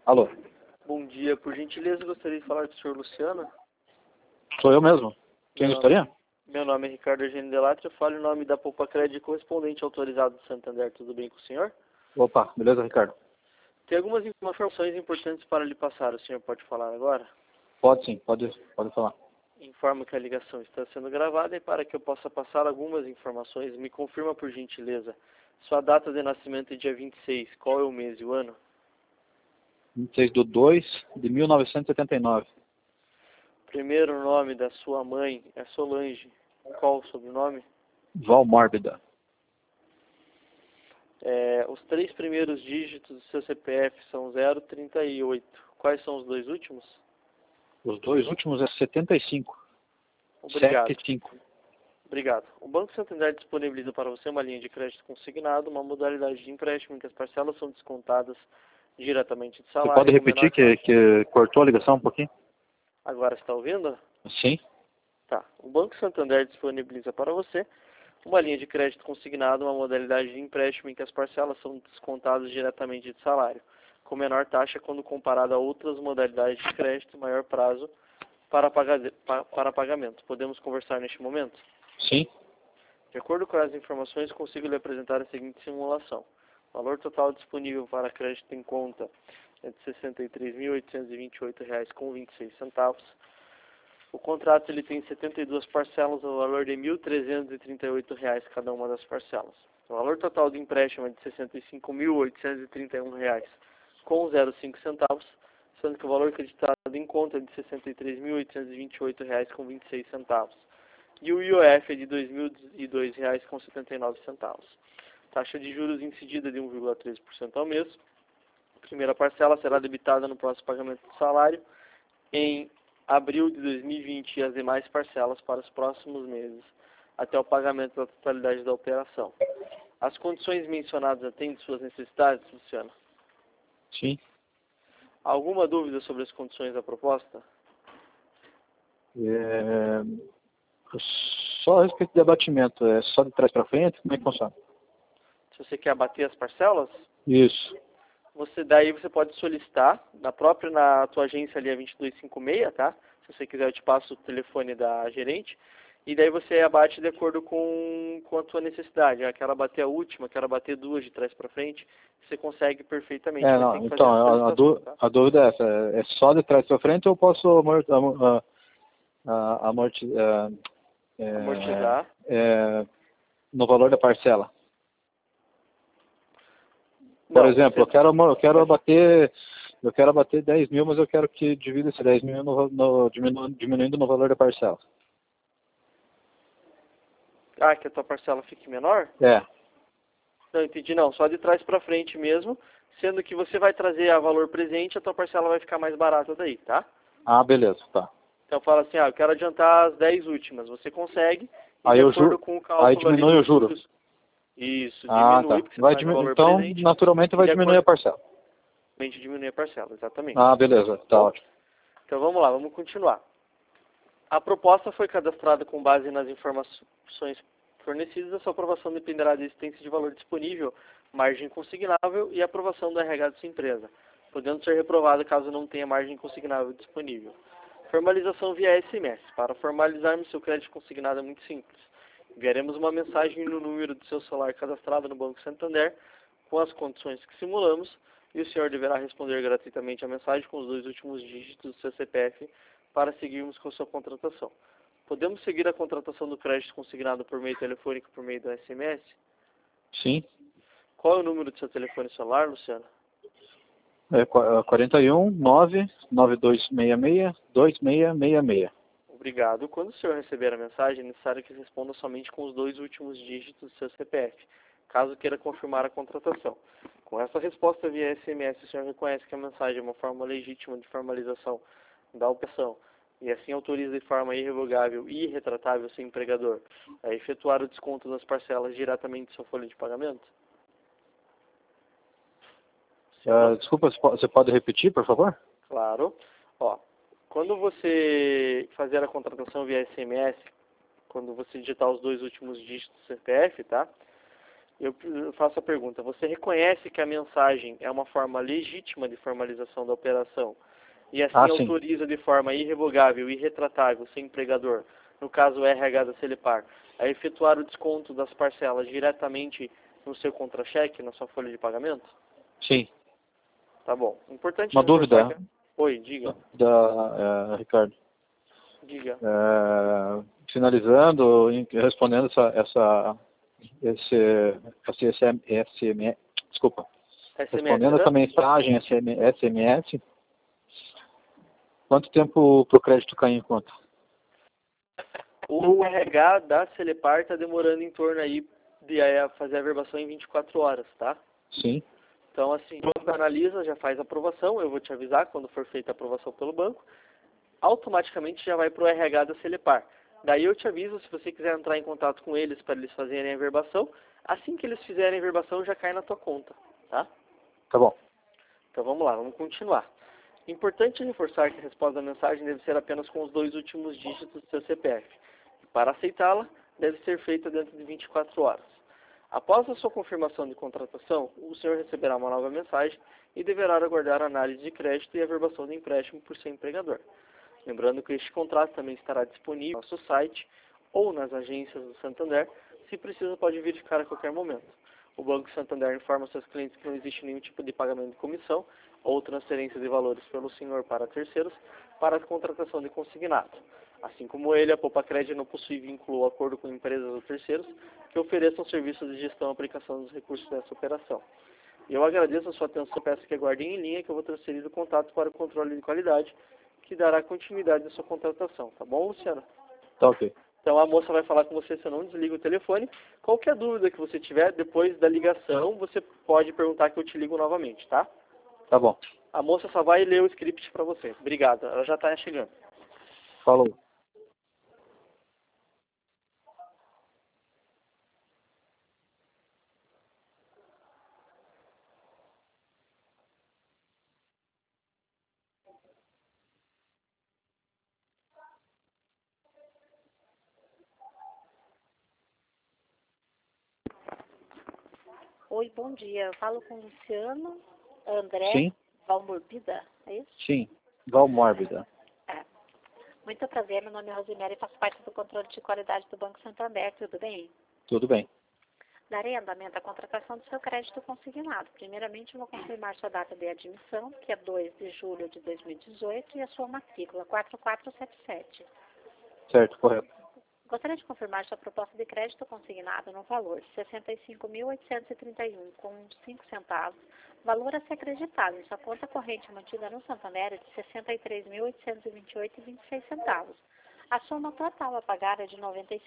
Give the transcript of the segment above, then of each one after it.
Alô? Bom dia, por gentileza, gostaria de falar com o senhor Luciano. Sou eu mesmo. Quem gostaria? Meu nome é Ricardo Eugênio Delattre, eu falo em nome da Poupa Crédito correspondente autorizado do Santander. Tudo bem com o senhor? Opa, beleza, Ricardo? Tem algumas informações importantes para lhe passar, o senhor pode falar agora? Pode sim, pode falar. Informo que a ligação está sendo gravada e para que eu possa passar algumas informações, me confirma por gentileza. Sua data de nascimento é dia 26, qual é o mês e o ano? 26/2/1979. Primeiro nome da sua mãe é Solange. Qual o sobrenome? Valmórbida. Os 3 primeiros dígitos do seu CPF são 038. Quais são os 2 últimos? Os 2 últimos é 75. Obrigado. 75. Obrigado. O Banco Santander disponibiliza para você uma linha de crédito consignado, uma modalidade de empréstimo em que as parcelas são descontadas diretamente do salário. Você pode repetir que cortou a ligação um pouquinho? Agora está ouvindo? Sim. Tá. O Banco Santander disponibiliza para você uma linha de crédito consignado, uma modalidade de empréstimo em que as parcelas são descontadas diretamente de salário, com menor taxa quando comparado a outras modalidades de crédito e maior prazo para pagamento. Podemos conversar neste momento? Sim. De acordo com as informações, consigo lhe apresentar a seguinte simulação. O valor total disponível para crédito em conta é de R$ 63.828,26. O contrato ele tem 72 parcelas, o valor de R$ 1.338 cada uma das parcelas. O valor total do empréstimo é de R$ 65.831,05 centavos, sendo que o valor acreditado em conta é de R$ 63.828,26 centavos. E o IOF é de R$ 2.002,79 centavos. Taxa de juros incidida de 1,13% ao mês. A primeira parcela será debitada no próximo pagamento do salário em abril de 2020 e as demais parcelas para os próximos meses, até o pagamento da totalidade da operação. As condições mencionadas atendem suas necessidades, Luciano? Sim. Alguma dúvida sobre as condições da proposta? Só a respeito de abatimento, é só de trás para frente? Como é que funciona? Se você quer abater as parcelas, Isso. daí você pode solicitar na tua agência ali a 2256, tá? Se você quiser eu te passo o telefone da gerente e daí você abate de acordo com a tua necessidade. Quero abater a última, quero abater 2 de trás para frente, você consegue perfeitamente. Não, então a dúvida é essa, é só de trás para frente ou eu posso amortizar no valor da parcela? Por exemplo, eu quero abater 10 mil, mas eu quero que divida esse 10 mil diminuindo no valor da parcela. Que a tua parcela fique menor? É. Não, entendi não. Só de trás para frente mesmo, sendo que você vai trazer a valor presente, a tua parcela vai ficar mais barata daí, tá? Beleza, tá. Então fala assim, eu quero adiantar as 10 últimas. Você consegue, aí de acordo com o cálculo aí diminui o juro. Isso, diminui, porque vai você faz o valor então, presente. naturalmente vai diminuir a parcela. Diminui a parcela, exatamente. Beleza, tá ótimo. Então vamos lá, vamos continuar. A proposta foi cadastrada com base nas informações fornecidas. A sua aprovação dependerá da existência de valor disponível, margem consignável e aprovação do RH de sua empresa, podendo ser reprovada caso não tenha margem consignável disponível. Formalização via SMS. Para formalizarmos seu crédito consignado é muito simples. Enviaremos uma mensagem no número do seu celular cadastrado no Banco Santander com as condições que simulamos e o senhor deverá responder gratuitamente a mensagem com os 2 últimos dígitos do seu CPF para seguirmos com sua contratação. Podemos seguir a contratação do crédito consignado por meio telefônico por meio do SMS? Sim. Qual é o número do seu telefone celular, Luciano? É 41 99266 2666. Obrigado. Quando o senhor receber a mensagem, é necessário que responda somente com os 2 últimos dígitos do seu CPF, caso queira confirmar a contratação. Com essa resposta via SMS, o senhor reconhece que a mensagem é uma forma legítima de formalização da operação e assim autoriza de forma irrevogável e irretratável seu empregador a efetuar o desconto das parcelas diretamente do seu folha de pagamento? Desculpa, você pode repetir, por favor? Claro. Quando você fazer a contratação via SMS, quando você digitar os 2 últimos dígitos do CPF, tá? Eu faço a pergunta, você reconhece que a mensagem é uma forma legítima de formalização da operação e assim Sim. autoriza de forma irrevogável e irretratável seu empregador, no caso o RH da Celepar, a efetuar o desconto das parcelas diretamente no seu contra-cheque, na sua folha de pagamento? Sim. Tá bom. Importante Uma reforçar dúvida. Oi, diga. Ricardo. Diga. Finalizando, respondendo desculpa. Respondendo essa mensagem SMS, quanto tempo para o crédito cair em conta? O RH da Celepar está demorando em torno aí de fazer a averbação em 24 horas, tá? Sim. Então, assim, o banco analisa, já faz a aprovação, eu vou te avisar quando for feita a aprovação pelo banco, automaticamente já vai para o RH da Celepar. Daí eu te aviso, se você quiser entrar em contato com eles para eles fazerem a averbação, assim que eles fizerem a averbação já cai na tua conta, tá? Tá bom. Então vamos lá, vamos continuar. Importante reforçar que a resposta da mensagem deve ser apenas com os 2 últimos dígitos do seu CPF. Para aceitá-la, deve ser feita dentro de 24 horas. Após a sua confirmação de contratação, o senhor receberá uma nova mensagem e deverá aguardar a análise de crédito e a averbação do empréstimo por seu empregador. Lembrando que este contrato também estará disponível no nosso site ou nas agências do Santander. Se precisa, pode verificar a qualquer momento. O Banco Santander informa seus clientes que não existe nenhum tipo de pagamento de comissão ou transferência de valores pelo senhor para terceiros para a contratação de consignado. Assim como ele, a Poupa-Crédito não possui vínculo ou acordo com empresas ou terceiros que ofereçam serviços de gestão e aplicação dos recursos dessa operação. Eu agradeço a sua atenção, peço que aguardem em linha que eu vou transferir o contato para o controle de qualidade, que dará continuidade à sua contratação. Tá bom, Luciano? Tá ok. Então a moça vai falar com você, você não desliga o telefone. Qualquer dúvida que você tiver, depois da ligação, você pode perguntar que eu te ligo novamente, tá? Tá bom. A moça só vai ler o script para você. Obrigado, ela já está chegando. Falou. Oi, bom dia. Eu falo com o Luciano André Sim. Valmorbida, é isso? Sim. Valmórbida. É. Muito prazer, meu nome é Rosemary e faço parte do controle de qualidade do Banco Santander, tudo bem? Tudo bem. Darei andamento à contratação do seu crédito consignado. Primeiramente, eu vou confirmar sua data de admissão, que é 2 de julho de 2018, e a sua matrícula, 4477. Certo, correto. Gostaria de confirmar sua proposta de crédito consignado no valor de R$ 65.831,05, valor a ser acreditado em sua conta corrente mantida no Santander de R$ 63.828,26. A soma total a pagar é de R$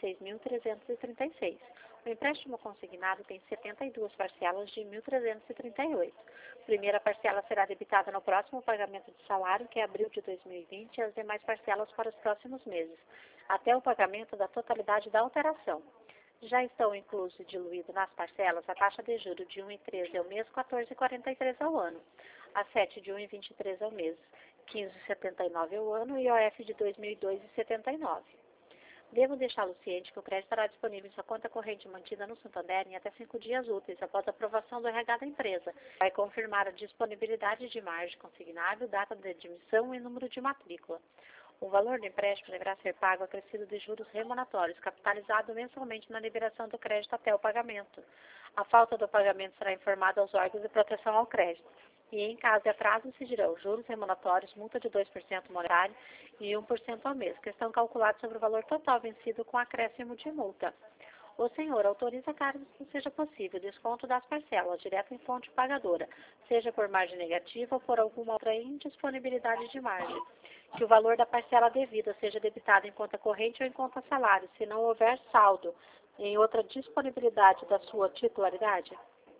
96.336. O empréstimo consignado tem 72 parcelas de R$ 1.338. A primeira parcela será debitada no próximo pagamento de salário, que é abril de 2020, e as demais parcelas para os próximos meses, até o pagamento da totalidade da alteração. Já estão inclusos e diluídos nas parcelas a taxa de juros de 1,13 ao mês, 14,43 ao ano, a 7 de 1,23 ao mês, 15,79 ao ano e OF de 2002,79. Devo deixá-lo ciente que o crédito estará disponível em sua conta corrente mantida no Santander em até 5 dias úteis após a aprovação do RH da empresa. Vai confirmar a disponibilidade de margem consignável, data de admissão e número de matrícula. O valor do empréstimo deverá ser pago acrescido de juros remuneratórios, capitalizado mensalmente na liberação do crédito até o pagamento. A falta do pagamento será informada aos órgãos de proteção ao crédito. E, em caso de atraso, incidirão juros remuneratórios, multa de 2% monetário e 1% ao mês, que estão calculados sobre o valor total vencido com acréscimo de multa. O senhor autoriza, caso seja possível, desconto das parcelas, direto em fonte pagadora, seja por margem negativa ou por alguma outra indisponibilidade de margem. Que o valor da parcela devida seja debitado em conta corrente ou em conta salário, se não houver saldo em outra disponibilidade da sua titularidade?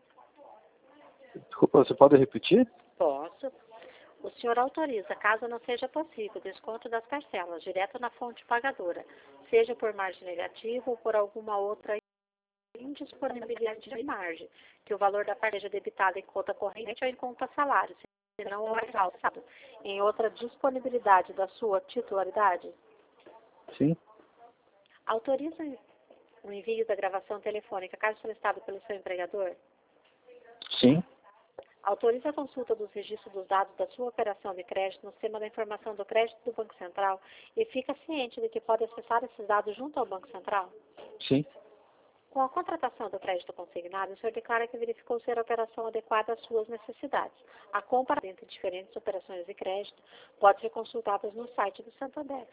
Desculpa, você pode repetir? Posso. O senhor autoriza, caso não seja possível, desconto das parcelas, direto na fonte pagadora, seja por margem negativa ou por alguma outra indisponibilidade de margem, que o valor da parcela seja debitado em conta corrente ou em conta salário, se não houver saldo em outra disponibilidade da sua titularidade? Sim. Autoriza o envio da gravação telefônica, caso solicitado pelo seu empregador? Sim. Autoriza a consulta dos registros dos dados da sua operação de crédito no sistema da informação do crédito do Banco Central e fica ciente de que pode acessar esses dados junto ao Banco Central? Sim. Com a contratação do crédito consignado, o senhor declara que verificou ser a operação adequada às suas necessidades. A comparação entre diferentes operações de crédito pode ser consultada no site do Santander,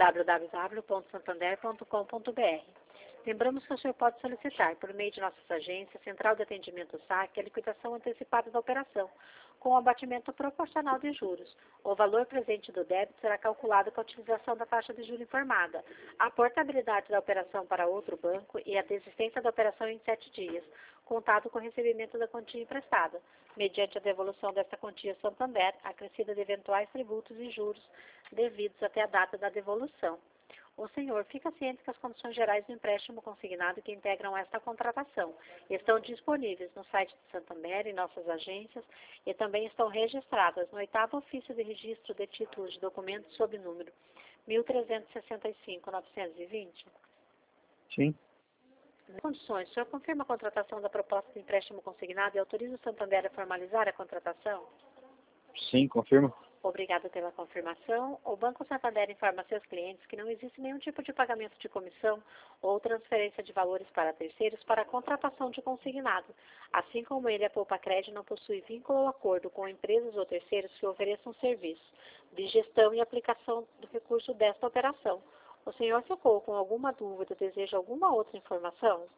www.santander.com.br. Lembramos que o senhor pode solicitar, por meio de nossas agências, Central de Atendimento SAC, a liquidação antecipada da operação, com o abatimento proporcional de juros. O valor presente do débito será calculado com a utilização da taxa de juros informada, a portabilidade da operação para outro banco e a desistência da operação em 7 dias, contado com o recebimento da quantia emprestada, mediante a devolução desta quantia a Santander, acrescida de eventuais tributos e juros devidos até a data da devolução. O senhor fica ciente que as condições gerais do empréstimo consignado que integram esta contratação estão disponíveis no site do Santander e nossas agências e também estão registradas no 8º Ofício de Registro de Títulos de Documentos sob número 1365-920? Sim. Nas condições, o senhor confirma a contratação da proposta de empréstimo consignado e autoriza o Santander a formalizar a contratação? Sim, confirmo. Obrigada pela confirmação. O Banco Santander informa a seus clientes que não existe nenhum tipo de pagamento de comissão ou transferência de valores para terceiros para a contratação de consignado. Assim como ele, a Poupa Crédito não possui vínculo ou acordo com empresas ou terceiros que ofereçam serviços de gestão e aplicação do recurso desta operação. O senhor ficou com alguma dúvida ou deseja alguma outra informação?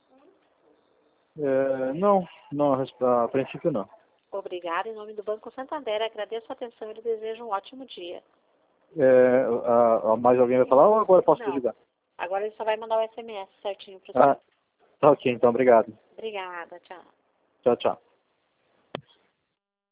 Não, a princípio não. Obrigada. Em nome do Banco Santander, agradeço a atenção e lhe desejo um ótimo dia. Mais alguém vai falar ou agora posso Não. desligar? Agora ele só vai mandar o SMS certinho para o senhor. Tá ok, então, obrigado. Obrigada, tchau. Tchau, tchau.